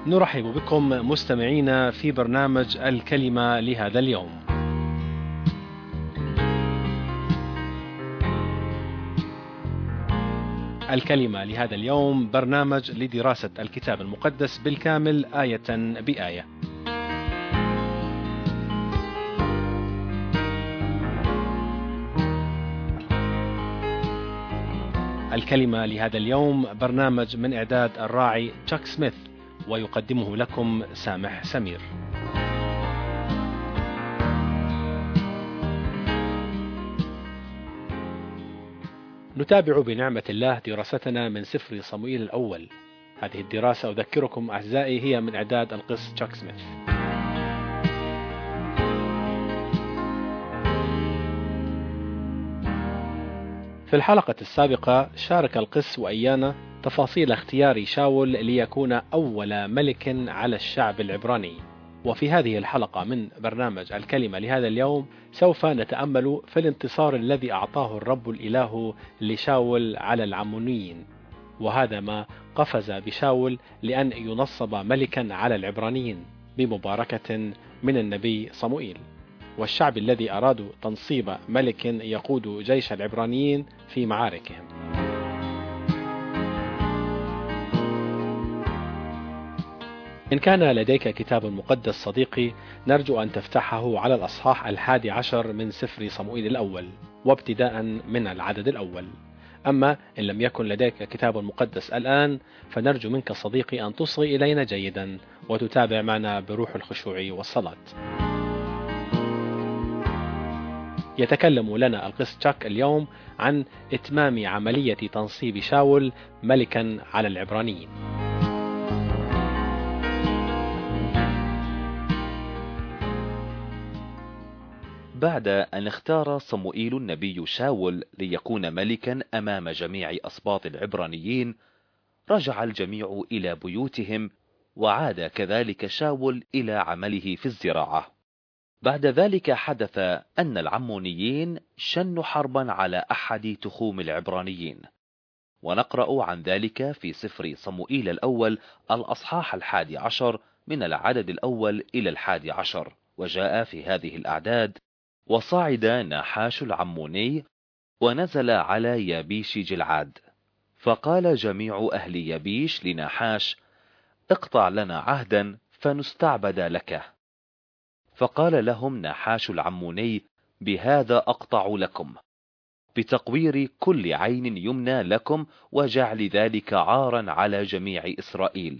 نرحب بكم مستمعينا في برنامج الكلمة لهذا اليوم. الكلمة لهذا اليوم برنامج لدراسة الكتاب المقدس بالكامل آية بآية. الكلمة لهذا اليوم برنامج من إعداد الراعي تشاك سميث، ويقدمه لكم سامح سمير. نتابع بنعمة الله دراستنا من سفر صموئيل الأول. هذه الدراسة أذكركم أعزائي هي من إعداد القس تشاك سميث. في الحلقة السابقة شارك القس وإيانا تفاصيل اختيار شاول ليكون أول ملك على الشعب العبراني، وفي هذه الحلقة من برنامج الكلمة لهذا اليوم سوف نتأمل في الانتصار الذي أعطاه الرب الإله لشاول على العمونيين، وهذا ما قفز بشاول لأن ينصب ملكا على العبرانيين بمباركة من النبي صموئيل، والشعب الذي أرادوا تنصيب ملك يقود جيش العبرانيين في معاركهم. إن كان لديك كتاب مقدس صديقي، نرجو أن تفتحه على الأصحاح 11 من سفر صموئيل الأول، وابتداء من العدد الأول. أما إن لم يكن لديك كتاب مقدس الآن، فنرجو منك صديقي أن تصغي إلينا جيدا وتتابع معنا بروح الخشوع والصلاة. يتكلم لنا القس تشاك اليوم عن إتمام عملية تنصيب شاول ملكا على العبرانيين. بعد أن اختار صموئيل النبي شاول ليكون ملكا أمام جميع أسباط العبرانيين، رجع الجميع إلى بيوتهم، وعاد كذلك شاول إلى عمله في الزراعة. بعد ذلك حدث أن العمونيين شنوا حربا على أحد تخوم العبرانيين، ونقرأ عن ذلك في سفر صموئيل الأول الأصحاح 11 من العدد الأول إلى 11. وجاء في هذه الأعداد: وصعد ناحاش العموني ونزل على يابيش جلعاد، فقال جميع أهل يابيش لناحاش: اقطع لنا عهدا فنستعبد لك. فقال لهم ناحاش العموني: بهذا أقطع لكم، بتقوير كل عين يمنى لكم، وجعل ذلك عارا على جميع إسرائيل.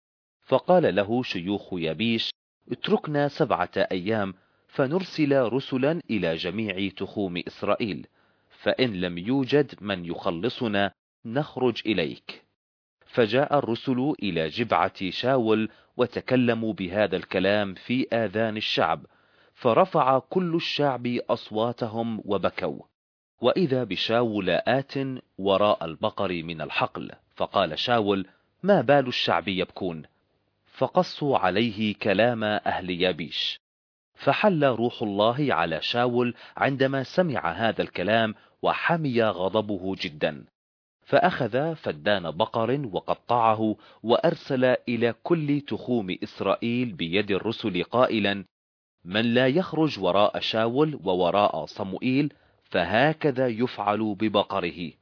فقال له شيوخ يابيش: اتركنا 7 أيام فنرسل رسلا إلى جميع تخوم إسرائيل، فإن لم يوجد من يخلصنا نخرج إليك. فجاء الرسل إلى جبعة شاول وتكلموا بهذا الكلام في آذان الشعب، فرفع كل الشعب أصواتهم وبكوا. وإذا بشاول آت وراء البقر من الحقل، فقال شاول: ما بال الشعب يبكون؟ فقصوا عليه كلام أهل يابيش. فحل روح الله على شاول عندما سمع هذا الكلام، وحمي غضبه جدا، فأخذ فدان بقر وقطعه، وأرسل إلى كل تخوم إسرائيل بيد الرسل قائلا: من لا يخرج وراء شاول ووراء صموئيل فهكذا يفعل ببقره.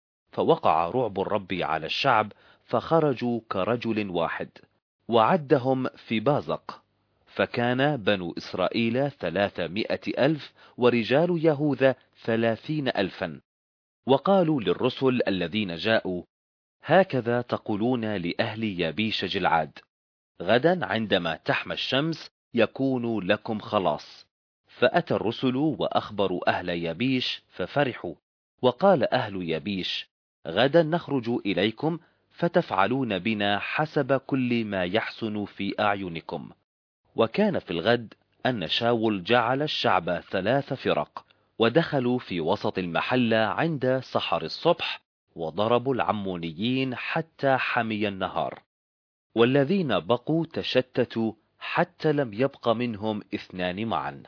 فوقع رعب الرب على الشعب، فخرجوا كرجل واحد، وعدهم في بازق، فكان بنو إسرائيل 300,000 ورجال يهوذا 30,000. وقالوا للرسل الذين جاءوا: هكذا تقولون لأهل يابيش جلعاد: غدا عندما تحمى الشمس يكون لكم خلاص. فأتى الرسل وأخبروا أهل يابيش ففرحوا، وقال أهل يابيش: غدا نخرج إليكم فتفعلون بنا حسب كل ما يحسن في أعينكم. وكان في الغد أن شاول جعل الشعب 3 فرق، ودخلوا في وسط المحلة عند سحر الصبح، وضربوا العمونيين حتى حمي النهار، والذين بقوا تشتتوا حتى لم يبق منهم 2 معا.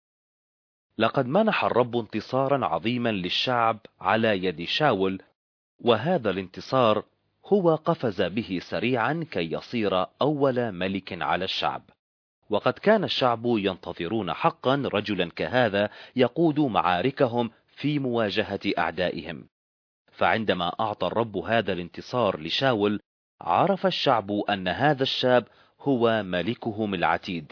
لقد منح الرب انتصارا عظيما للشعب على يد شاول، وهذا الانتصار هو قفز به سريعا كي يصير أول ملك على الشعب. وقد كان الشعب ينتظرون حقا رجلا كهذا يقود معاركهم في مواجهة أعدائهم. فعندما أعطى الرب هذا الانتصار لشاول، عرف الشعب أن هذا الشاب هو ملكهم العتيد.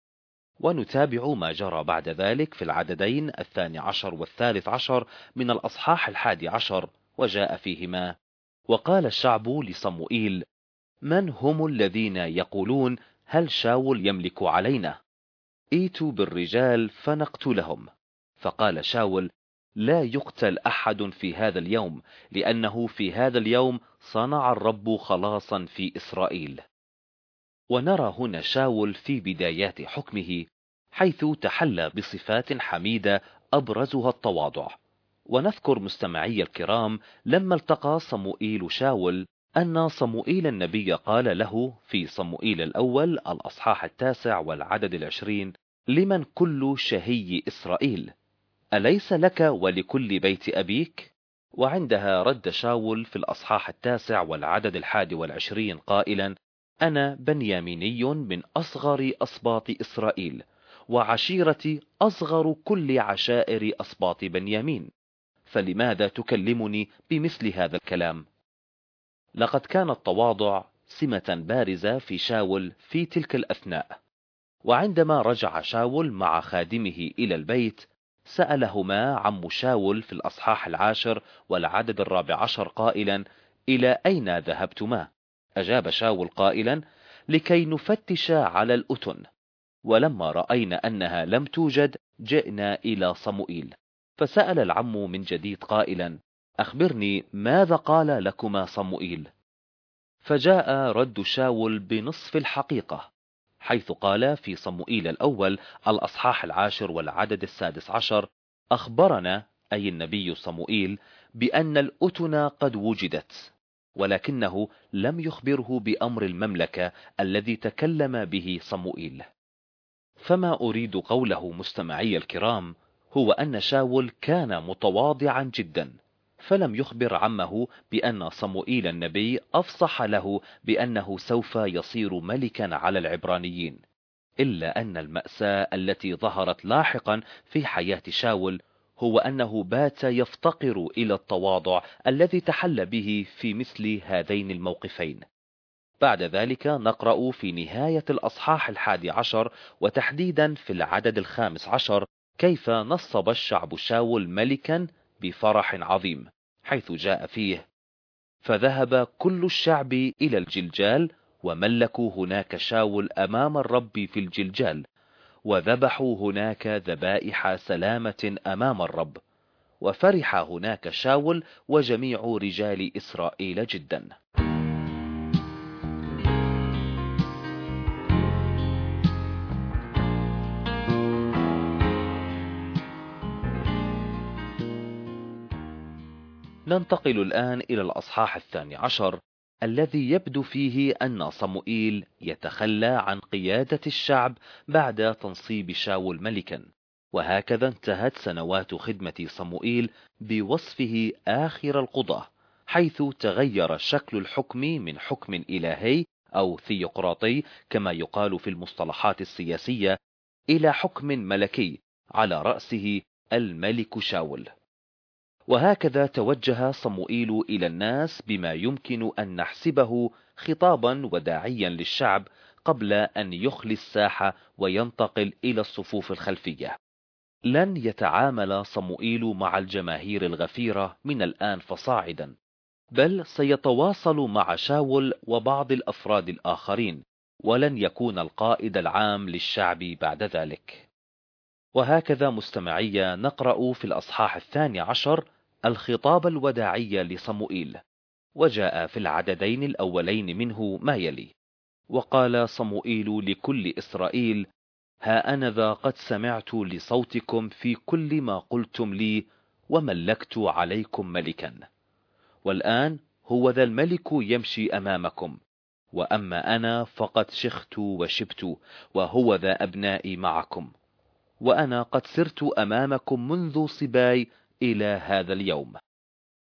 ونتابع ما جرى بعد ذلك في العددين 12 و13 من الأصحاح 11، وجاء فيهما: وقال الشعب لصموئيل: من هم الذين يقولون هل شاول يملك علينا؟ ائتوا بالرجال فنقتلهم. فقال شاول: لا يقتل أحد في هذا اليوم، لأنه في هذا اليوم صنع الرب خلاصا في إسرائيل. ونرى هنا شاول في بدايات حكمه، حيث تحلى بصفات حميدة أبرزها التواضع. ونذكر مستمعي الكرام لما التقى صموئيل شاول أن صموئيل النبي قال له في صموئيل الأول الأصحاح 9 والعدد 20: لمن كل شهي إسرائيل؟ أليس لك ولكل بيت أبيك؟ وعندها رد شاول في الأصحاح 9 والعدد 21 قائلا: أنا بنياميني من أصغر أسباط إسرائيل، وعشيرتي أصغر كل عشائر أسباط بنيامين، فلماذا تكلمني بمثل هذا الكلام؟ لقد كان التواضع سمة بارزة في شاول في تلك الأثناء. وعندما رجع شاول مع خادمه إلى البيت، سألهما عم شاول في الأصحاح 10 والعدد 14 قائلا: إلى أين ذهبتما؟ أجاب شاول قائلا: لكي نفتش على الأتن. ولما رأينا أنها لم توجد جئنا إلى صموئيل. فسأل العم من جديد قائلا: أخبرني ماذا قال لكما صموئيل؟ فجاء رد شاول بنصف الحقيقة، حيث قال في صموئيل الأول الأصحاح 10 والعدد 16: أخبرنا، أي النبي صموئيل، بأن الأتن قد وجدت، ولكنه لم يخبره بأمر المملكة الذي تكلم به صموئيل. فما أريد قوله مستمعي الكرام هو أن شاول كان متواضعا جدا، فلم يخبر عمه بأن صموئيل النبي أفصح له بأنه سوف يصير ملكا على العبرانيين. إلا أن المأساة التي ظهرت لاحقا في حياة شاول هو أنه بات يفتقر إلى التواضع الذي تحل به في مثل هذين الموقفين. بعد ذلك نقرأ في نهاية الأصحاح 11 وتحديدا في العدد 15 كيف نصب الشعب شاول ملكا بفرح عظيم، حيث جاء فيه: فذهب كل الشعب إلى الجلجال، وملكوا هناك شاول أمام الرب في الجلجال، وذبحوا هناك ذبائح سلامة أمام الرب، وفرح هناك شاول وجميع رجال إسرائيل جدا. ننتقل الآن إلى الأصحاح 12 الذي يبدو فيه أن صموئيل يتخلى عن قيادة الشعب بعد تنصيب شاول ملكا. وهكذا انتهت سنوات خدمة صموئيل بوصفه آخر القضاة، حيث تغير شكل الحكم من حكم إلهي أو ثيوقراطي كما يقال في المصطلحات السياسية إلى حكم ملكي على رأسه الملك شاول. وهكذا توجه صموئيل إلى الناس بما يمكن أن نحسبه خطابا وداعيا للشعب قبل أن يخلي الساحة وينتقل إلى الصفوف الخلفية. لن يتعامل صموئيل مع الجماهير الغفيرة من الآن فصاعدا، بل سيتواصل مع شاول وبعض الأفراد الآخرين، ولن يكون القائد العام للشعب بعد ذلك. وهكذا مستمعي نقرأ في الأصحاح 12 الخطاب الوداعي لصموئيل. وجاء في العددين الأولين منه ما يلي: وقال صموئيل لكل إسرائيل: ها أنا ذا قد سمعت لصوتكم في كل ما قلتم لي، وملكت عليكم ملكا. والآن هو ذا الملك يمشي أمامكم، وأما أنا فقد شخت وشبت، وهو ذا أبنائي معكم، وأنا قد سرت أمامكم منذ صباي إلى هذا اليوم.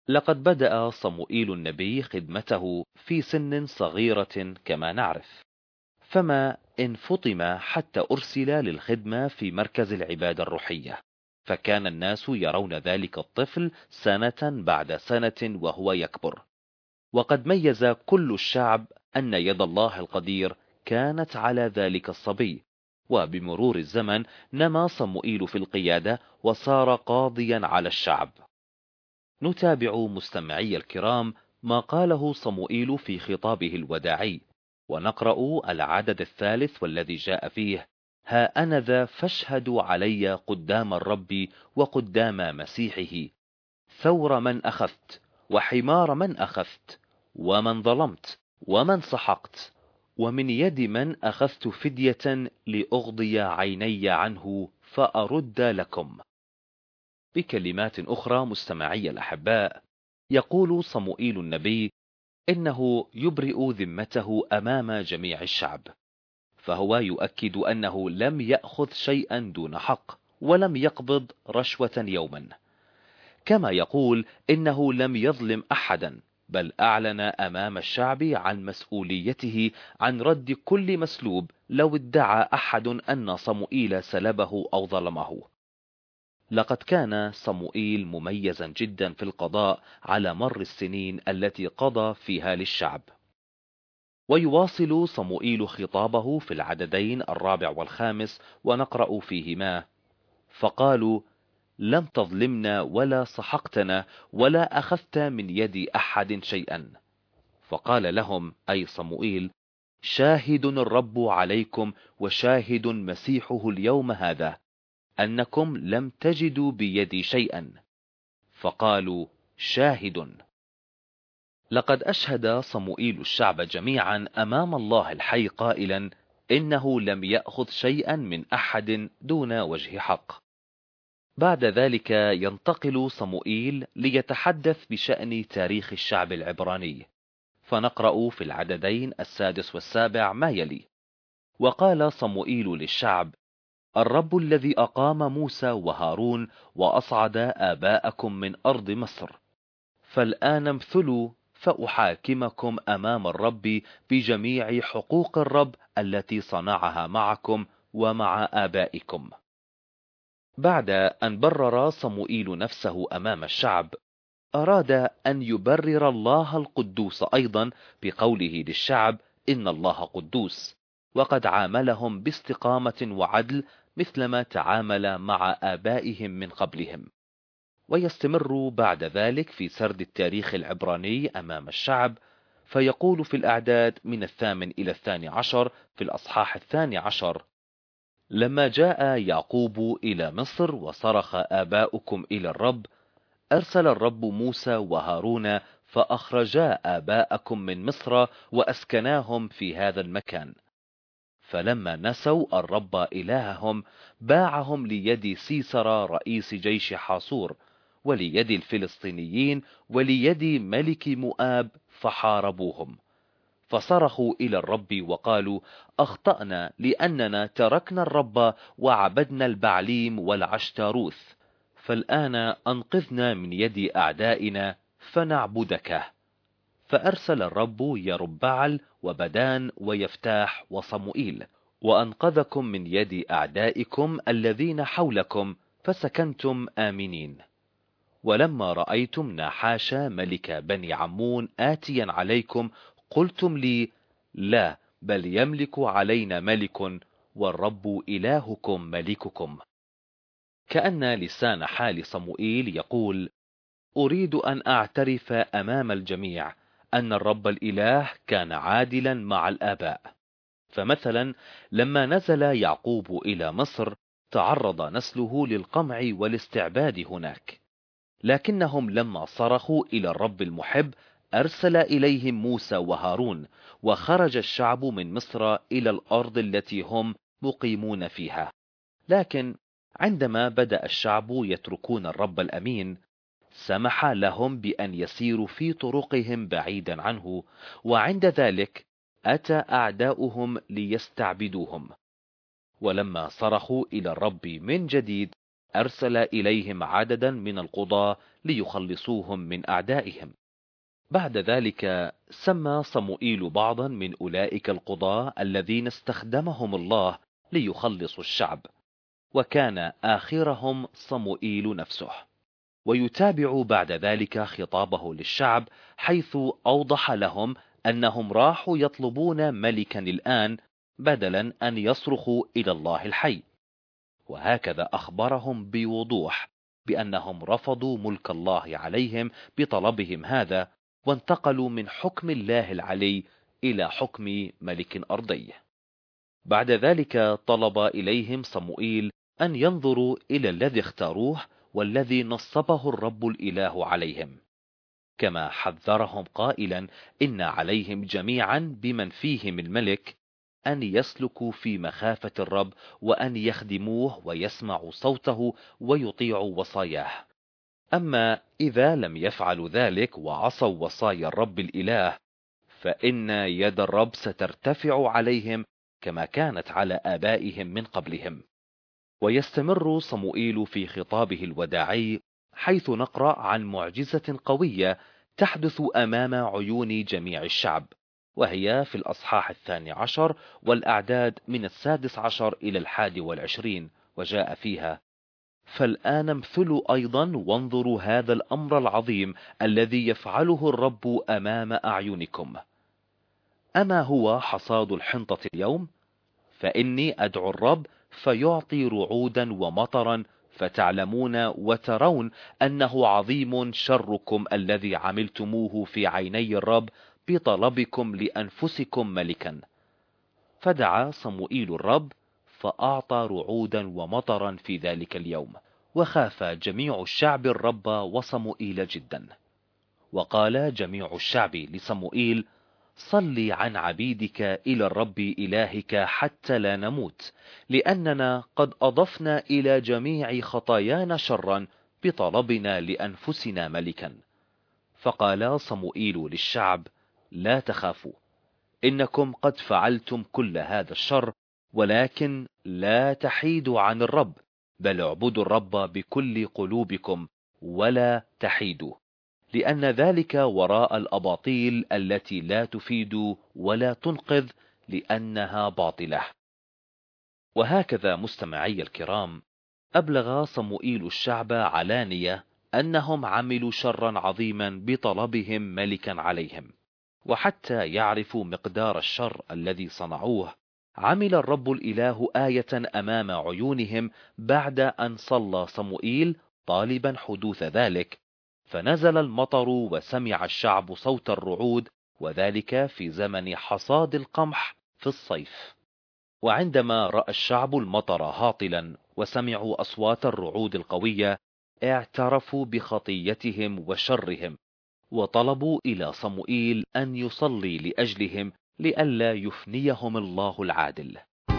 لقد بدأ صموئيل النبي خدمته في سن صغيرة كما نعرف، فما إن فطم حتى أرسل للخدمة في مركز العبادة الروحية، فكان الناس يرون ذلك الطفل سنة بعد سنة وهو يكبر، وقد ميز كل الشعب أن يد الله القدير كانت على ذلك الصبي. وبمرور الزمن نما صموئيل في القيادة وصار قاضيا على الشعب. نتابع مستمعي الكرام ما قاله صموئيل في خطابه الوداعي، ونقرأ العدد الثالث والذي جاء فيه: ها أنا ذا فاشهدوا علي قدام الرب وقدام مسيحه، ثور من أخذت وحمار من أخذت ومن ظلمت ومن سحقت، ومن يد من أخذت فدية لأغضي عيني عنه فأرد لكم. بكلمات أخرى مستمعي الأحباء، يقول صموئيل النبي إنه يبرئ ذمته أمام جميع الشعب، فهو يؤكد أنه لم يأخذ شيئا دون حق ولم يقبض رشوة يوما، كما يقول إنه لم يظلم أحدا، بل أعلن أمام الشعب عن مسؤوليته عن رد كل مسلوب لو ادعى أحد أن صموئيل سلبه أو ظلمه. لقد كان صموئيل مميزا جدا في القضاء على مر السنين التي قضى فيها للشعب. ويواصل صموئيل خطابه في العددين 4 و5 ونقرأ فيهما: فقالوا لم تظلمنا ولا سحقتنا ولا أخذت من يد أحد شيئا. فقال لهم أي صموئيل: شاهد الرب عليكم وشاهد مسيحه اليوم هذا أنكم لم تجدوا بيدي شيئا. فقالوا شاهد. لقد أشهد صموئيل الشعب جميعا أمام الله الحي قائلا إنه لم يأخذ شيئا من أحد دون وجه حق. بعد ذلك ينتقل صموئيل ليتحدث بشأن تاريخ الشعب العبراني، فنقرأ في العددين 6 و7 ما يلي: وقال صموئيل للشعب: الرب الذي أقام موسى وهارون وأصعد آباءكم من أرض مصر، فالآن امثلوا فأحاكمكم أمام الرب بجميع حقوق الرب التي صنعها معكم ومع آبائكم. بعد أن برر صموئيل نفسه أمام الشعب، أراد أن يبرر الله القدوس أيضا بقوله للشعب إن الله قدوس، وقد عاملهم باستقامة وعدل مثلما تعامل مع آبائهم من قبلهم. ويستمر بعد ذلك في سرد التاريخ العبراني أمام الشعب، فيقول في الأعداد من 8 إلى 12 في الأصحاح 12: لما جاء يعقوب إلى مصر وصرخ آباؤكم إلى الرب، أرسل الرب موسى وهارون فأخرجا آباءكم من مصر وأسكناهم في هذا المكان. فلما نسوا الرب إلههم باعهم ليد سيسرا رئيس جيش حاصور وليد الفلسطينيين وليد ملك مؤاب فحاربوهم. فصرخوا إلى الرب وقالوا: أخطأنا لأننا تركنا الرب وعبدنا البعليم والعشتاروث، فالآن أنقذنا من يد أعدائنا فنعبدك. فأرسل الرب يربعل وبدان ويفتاح وصموئيل وأنقذكم من يد أعدائكم الذين حولكم فسكنتم آمنين. ولما رأيتم ناحاش ملك بني عمون آتيا عليكم قلتم لي: لا، بل يملك علينا ملك والرب إلهكم ملككم. كأن لسان حال صموئيل يقول: أريد أن أعترف أمام الجميع أن الرب الإله كان عادلا مع الآباء. فمثلا لما نزل يعقوب إلى مصر تعرض نسله للقمع والاستعباد هناك، لكنهم لما صرخوا إلى الرب المحب أرسل إليهم موسى وهارون، وخرج الشعب من مصر إلى الأرض التي هم مقيمون فيها. لكن عندما بدأ الشعب يتركون الرب الأمين، سمح لهم بأن يسيروا في طرقهم بعيدا عنه، وعند ذلك أتى أعداؤهم ليستعبدوهم. ولما صرخوا إلى الرب من جديد أرسل إليهم عددا من القضاة ليخلصوهم من أعدائهم. بعد ذلك سمى صموئيل بعضا من أولئك القضاة الذين استخدمهم الله ليخلصوا الشعب، وكان آخرهم صموئيل نفسه. ويتابع بعد ذلك خطابه للشعب، حيث أوضح لهم أنهم راحوا يطلبون ملكا الآن بدلا أن يصرخوا إلى الله الحي. وهكذا أخبرهم بوضوح بأنهم رفضوا ملك الله عليهم بطلبهم هذا، وانتقلوا من حكم الله العلي إلى حكم ملك أرضي. بعد ذلك طلب إليهم صموئيل أن ينظروا إلى الذي اختاروه والذي نصبه الرب الإله عليهم، كما حذرهم قائلا إن عليهم جميعا بمن فيهم الملك أن يسلكوا في مخافة الرب، وأن يخدموه ويسمعوا صوته ويطيعوا وصاياه. أما إذا لم يفعلوا ذلك وعصوا وصايا الرب الإله، فإن يد الرب سترتفع عليهم كما كانت على آبائهم من قبلهم. ويستمر صموئيل في خطابه الوداعي، حيث نقرأ عن معجزة قوية تحدث أمام عيون جميع الشعب، وهي في الأصحاح 12 والأعداد من 16 إلى 21، وجاء فيها: فالآن امثلوا أيضا وانظروا هذا الأمر العظيم الذي يفعله الرب أمام أعينكم. أما هو حصاد الحنطة اليوم؟ فإني أدعو الرب فيعطي رعودا ومطرا، فتعلمون وترون أنه عظيم شركم الذي عملتموه في عيني الرب بطلبكم لأنفسكم ملكا. فدعا صموئيل الرب فأعطى رعودا ومطرا في ذلك اليوم، وخاف جميع الشعب الرب وصموئيل جدا. وقال جميع الشعب لصموئيل: صل عن عبيدك إلى الرب إلهك حتى لا نموت، لأننا قد أضفنا إلى جميع خطايانا شرا بطلبنا لأنفسنا ملكا. فقال صموئيل للشعب: لا تخافوا، إنكم قد فعلتم كل هذا الشر، ولكن لا تحيدوا عن الرب، بل اعبدوا الرب بكل قلوبكم ولا تحيدوا، لأن ذلك وراء الأباطيل التي لا تفيد ولا تنقذ، لأنها باطلة. وهكذا مستمعي الكرام، أبلغ صموئيل الشعب علانية أنهم عملوا شرا عظيما بطلبهم ملكا عليهم. وحتى يعرفوا مقدار الشر الذي صنعوه، عمل الرب الإله آية أمام عيونهم بعد أن صلى صموئيل طالبا حدوث ذلك، فنزل المطر وسمع الشعب صوت الرعود، وذلك في زمن حصاد القمح في الصيف. وعندما رأى الشعب المطر هاطلا وسمعوا أصوات الرعود القوية، اعترفوا بخطيتهم وشرهم، وطلبوا إلى صموئيل أن يصلي لأجلهم لئلا يفنيهم الله العادل.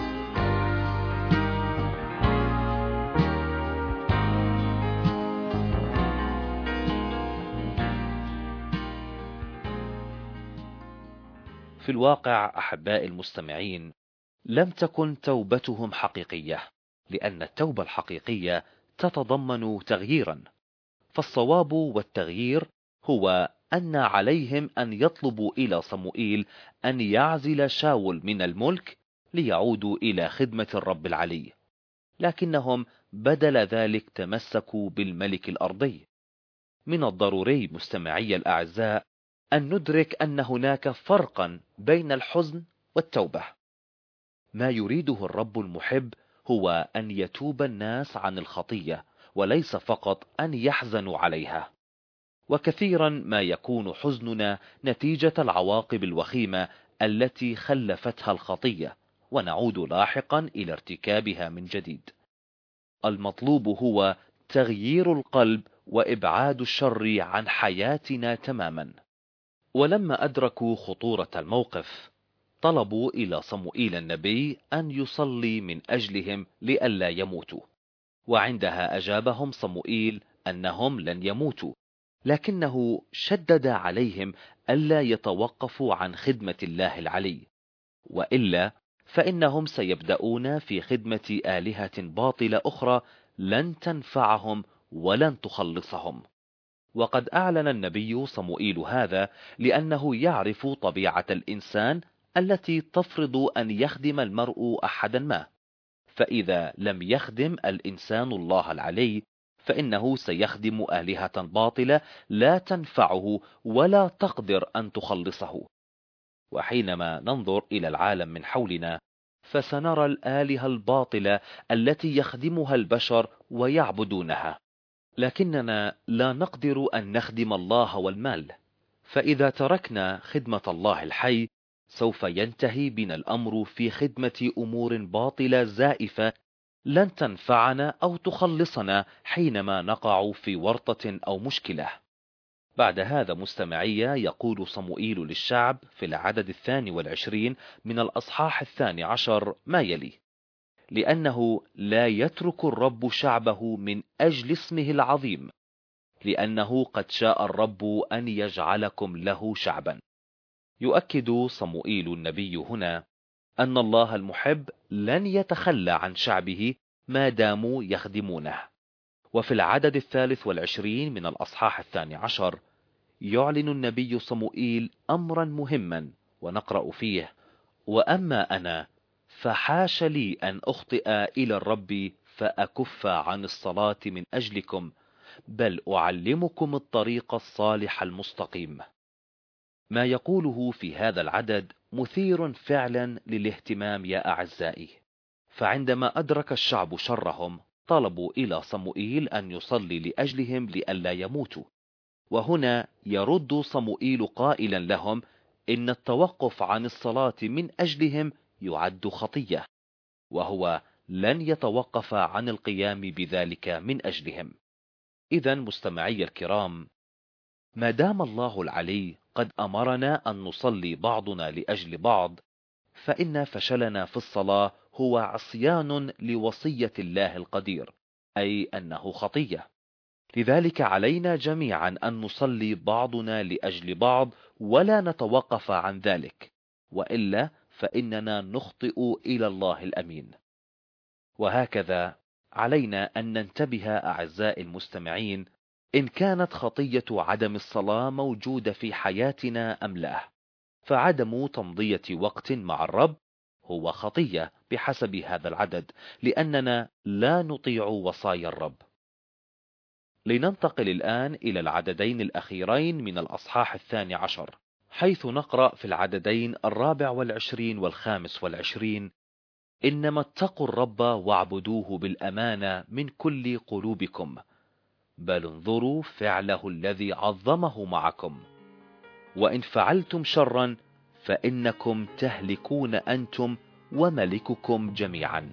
في الواقع أحباء المستمعين، لم تكن توبتهم حقيقية، لأن التوبة الحقيقية تتضمن تغييرا. فالصواب والتغيير هو أن عليهم أن يطلبوا إلى صموئيل أن يعزل شاول من الملك ليعودوا إلى خدمة الرب العلي، لكنهم بدل ذلك تمسكوا بالملك الأرضي. من الضروري مستمعي الأعزاء أن ندرك أن هناك فرقا بين الحزن والتوبة. ما يريده الرب المحب هو أن يتوب الناس عن الخطية، وليس فقط أن يحزنوا عليها. وكثيرا ما يكون حزننا نتيجة العواقب الوخيمة التي خلفتها الخطية، ونعود لاحقا إلى ارتكابها من جديد. المطلوب هو تغيير القلب وإبعاد الشر عن حياتنا تماما. ولما أدركوا خطورة الموقف، طلبوا إلى صموئيل النبي أن يصلي من أجلهم لئلا يموتوا. وعندها أجابهم صموئيل أنهم لن يموتوا، لكنه شدد عليهم ألا يتوقفوا عن خدمة الله العلي، وإلا فإنهم سيبدأون في خدمة آلهة باطلة أخرى لن تنفعهم ولن تخلصهم. وقد أعلن النبي صموئيل هذا لأنه يعرف طبيعة الإنسان التي تفرض أن يخدم المرء أحدا ما، فإذا لم يخدم الإنسان الله العلي فإنه سيخدم آلهة باطلة لا تنفعه ولا تقدر أن تخلصه. وحينما ننظر إلى العالم من حولنا فسنرى الآلهة الباطلة التي يخدمها البشر ويعبدونها، لكننا لا نقدر أن نخدم الله والمال، فإذا تركنا خدمة الله الحي سوف ينتهي بنا الأمر في خدمة أمور باطلة زائفة لن تنفعنا أو تخلصنا حينما نقع في ورطة أو مشكلة. بعد هذا مستمعي يقول صموئيل للشعب في العدد 22 من الأصحاح 12 ما يلي: لأنه لا يترك الرب شعبه من أجل اسمه العظيم، لأنه قد شاء الرب أن يجعلكم له شعبا. يؤكد صموئيل النبي هنا أن الله المحب لن يتخلى عن شعبه ما داموا يخدمونه. وفي العدد 23 من الأصحاح 12 يعلن النبي صموئيل أمرا مهما ونقرأ فيه: وأما أنا فحاش لي أن أخطئ إلى الرب فأكف عن الصلاة من أجلكم، بل أعلمكم الطريق الصالح المستقيم. ما يقوله في هذا العدد مثير فعلا للاهتمام يا أعزائي، فعندما أدرك الشعب شرهم طلبوا إلى صموئيل أن يصلي لأجلهم لئلا يموتوا. وهنا يرد صموئيل قائلا لهم إن التوقف عن الصلاة من أجلهم يعد خطية، وهو لن يتوقف عن القيام بذلك من أجلهم. إذن مستمعي الكرام، ما دام الله العلي قد أمرنا أن نصلي بعضنا لأجل بعض، فإن فشلنا في الصلاة هو عصيان لوصية الله القدير، أي أنه خطية. لذلك علينا جميعا أن نصلي بعضنا لأجل بعض ولا نتوقف عن ذلك، وإلا فإننا نخطئ إلى الله الأمين. وهكذا علينا أن ننتبه أعزائي المستمعين إن كانت خطية عدم الصلاة موجودة في حياتنا أم لا، فعدم تمضية وقت مع الرب هو خطية بحسب هذا العدد، لأننا لا نطيع وصايا الرب. لننتقل الآن إلى العددين الأخيرين من الأصحاح 12، حيث نقرأ في العددين 24 و25: إنما اتقوا الرب واعبدوه بالأمانة من كل قلوبكم، بل انظروا فعله الذي عظمه معكم، وإن فعلتم شرا فإنكم تهلكون أنتم وملككم جميعا.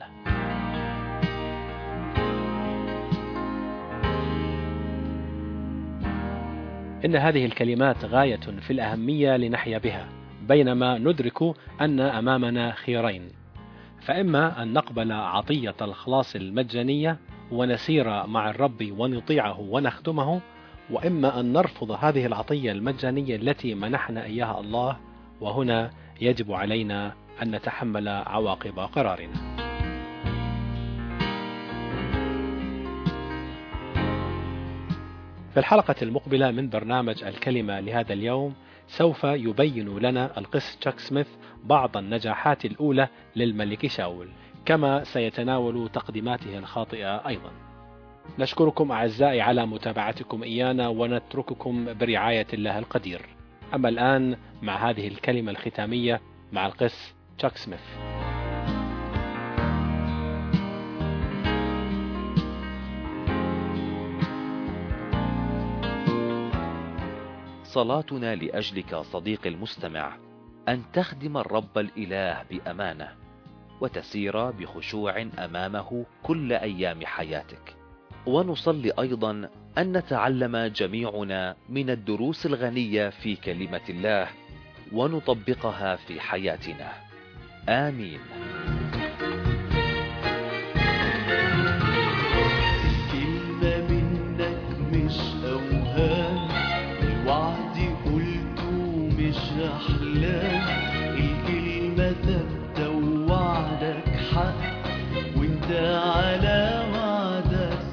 إن هذه الكلمات غاية في الأهمية لنحيا بها، بينما ندرك أن أمامنا خيارين: فإما أن نقبل عطية الخلاص المجانية ونسير مع الرب ونطيعه ونخدمه، وإما أن نرفض هذه العطية المجانية التي منحنا إياها الله، وهنا يجب علينا أن نتحمل عواقب قرارنا. في الحلقة المقبلة من برنامج الكلمة لهذا اليوم سوف يبين لنا القس تشاك سميث بعض النجاحات الأولى للملك شاول، كما سيتناول تقديماته الخاطئة أيضا. نشكركم أعزائي على متابعتكم إيانا، ونترككم برعاية الله القدير. أما الآن مع هذه الكلمة الختامية مع القس تشاك سميث. صلاتنا لأجلك صديقي المستمع أن تخدم الرب الإله بأمانة، وتسير بخشوع أمامه كل أيام حياتك. ونصلي أيضا أن نتعلم جميعنا من الدروس الغنية في كلمة الله ونطبقها في حياتنا. آمين. الكلمة منك مش أوهام، الوعد قلته مش أحلام، الكلمة ثابتة ووعدك حق، وانت على وعدك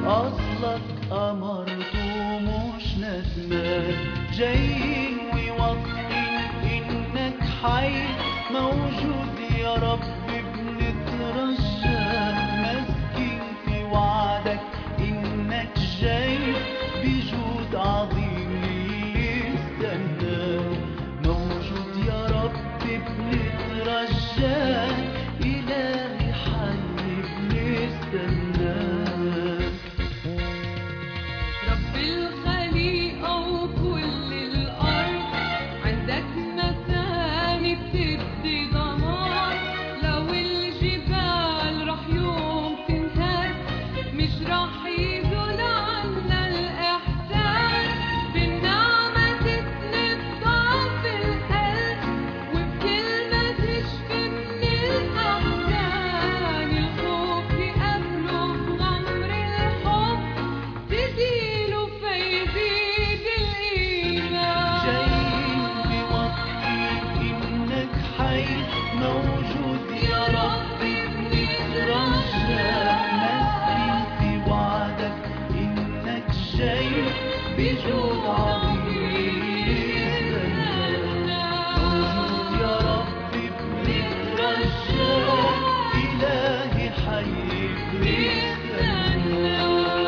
أصلك أمرته مش ندمان، جايين وواثقين إنك حي موجود يا رب بنترجاك، ماسكين في وعدك إنك جاي بجود عظيم للي استناك، موجود يا رب بنترجاك، إلهي حي بنستناك. رب الخليقة وكل الأرض عندك مثاني بتدي ضمان، لو الجبال رح يوم تنهد مش رح يزول عنا الإحساس، بالنعمة تسند ضعف القلب وبكلمة تشفي من الأحزان، الخوف يقابله بغمر الحب تزيله فيزيد الإيمان. جايين بواثقين إنك حي موجود يا رب بنترجاك، ماسكين في وعدك إنك جاي بجود عظيم استناك، موجود يا رب بنترجاك، إلهي حي بنستناك.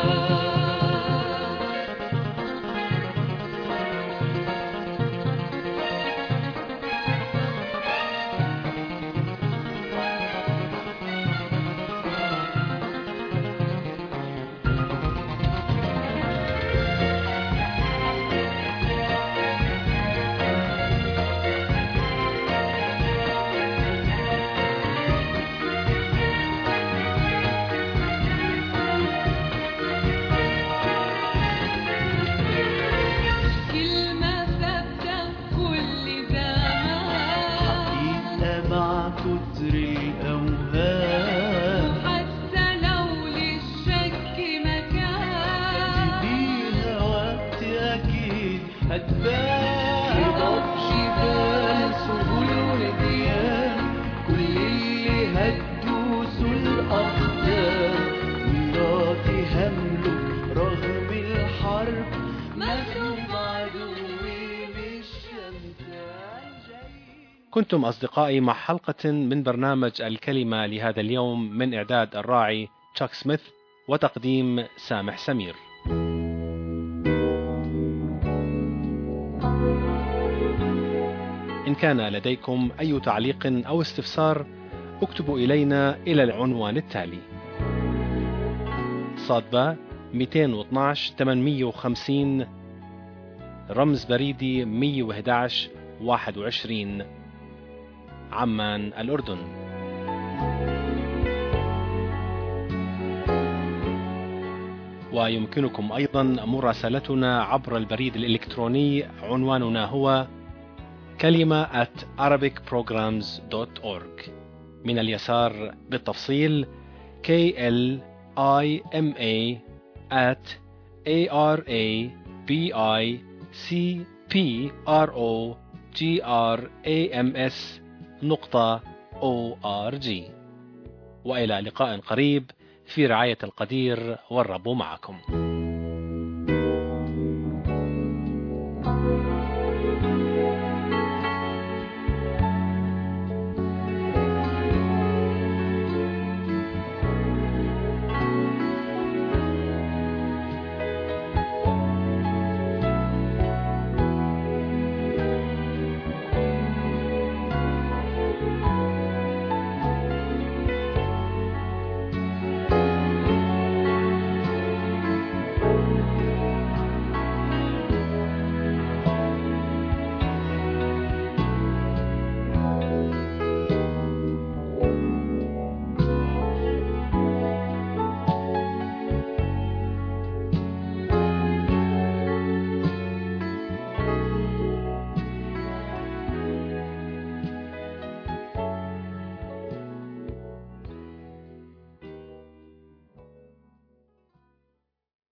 كلمة ثابتة كل زمان، حقيقة مع كتر الأوهام، وحتى لو للشك مكان بيها وقت أكيد هتبان، هضب جبال سهول وديان، كل اللي هتدوسوا الأقدام، مراتي هملك رغم الحرب، مغلوب عدوي مش شمتان. كنتم أصدقائي مع حلقة من برنامج الكلمة لهذا اليوم، من إعداد الراعي تشاك سميث وتقديم سامح سمير. إن كان لديكم أي تعليق أو استفسار اكتبوا إلينا إلى العنوان التالي: صادبة 212 850 رمز بريدي 111 21 عمان الأردن. ويمكنكم أيضا مراسلتنا عبر البريد الإلكتروني، عنواننا هو كلمة @arabicprograms.org. من اليسار بالتفصيل KLIMA@arabicprograms.org. وإلى لقاء قريب في رعاية القدير، والرب معكم.